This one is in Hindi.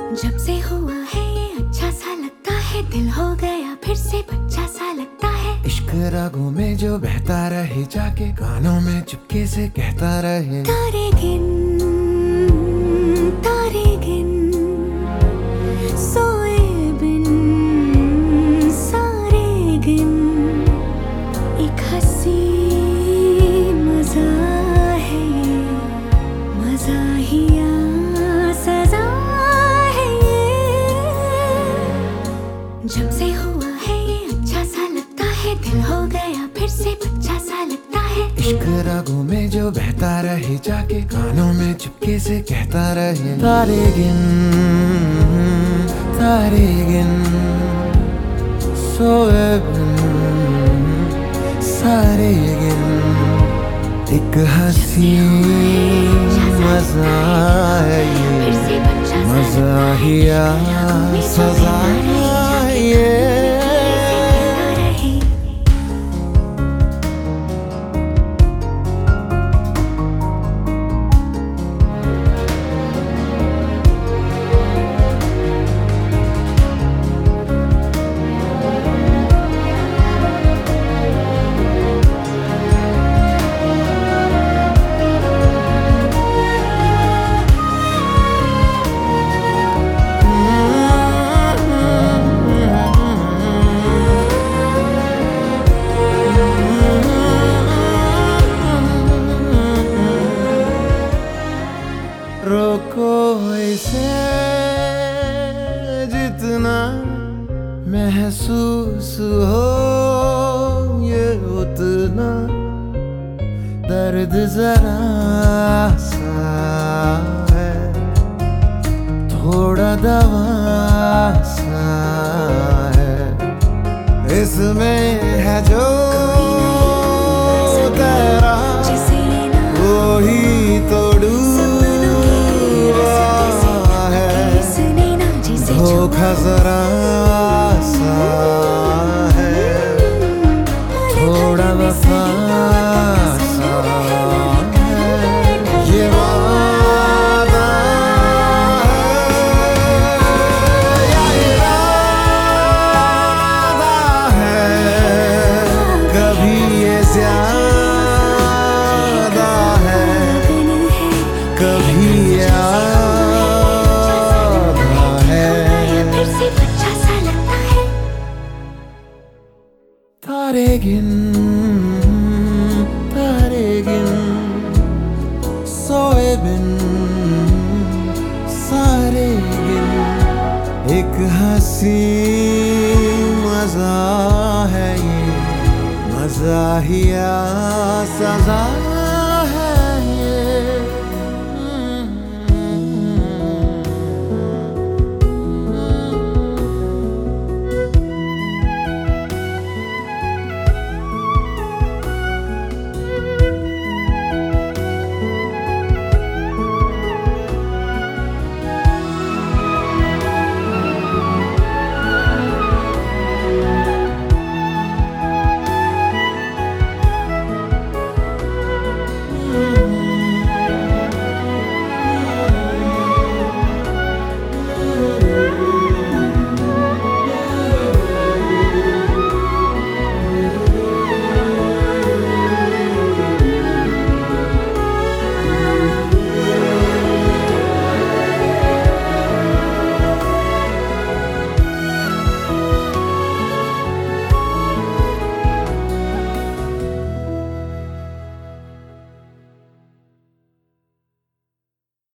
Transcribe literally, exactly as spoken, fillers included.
जब से हुआ है ये अच्छा सा लगता है, दिल हो गया फिर से बच्चा सा लगता है। इश्क रागों में जो बहता रहे, जाके कानों में चुपके से कहता रहे। तारे गिन तारे गिन सोए बिन सारे गिन, एक हंसी मजा है ये, मज़ाहिया सजा है ये। जब से हुआ है ये अच्छा सा लगता है, दिल हो गया फिर से बच्चा सा लगता है। इश्क रागों में जो बहता रहे, जाके कानों में चुपके से कहता रहे। तारे गिन तारे गिन सोए बिन सारे गिन, एक हंसी मजा है ये, मज़ाहिया सजा है ये। रोको इसे जितना महसूस हो ये उतना, दर्द जरा सा है, थोड़ा दवा सा है, इसमें है जो तेरा वही तो धोखा जरा सा है, थोड़ा वफा सा है, ये वादा है या इरादा है, कभी ये ज्यादा है, कभी तारे गिन तारे गिन सोए बिन सारे गिन, एक हंसी मजा है ये, मज़ाहिया सजा।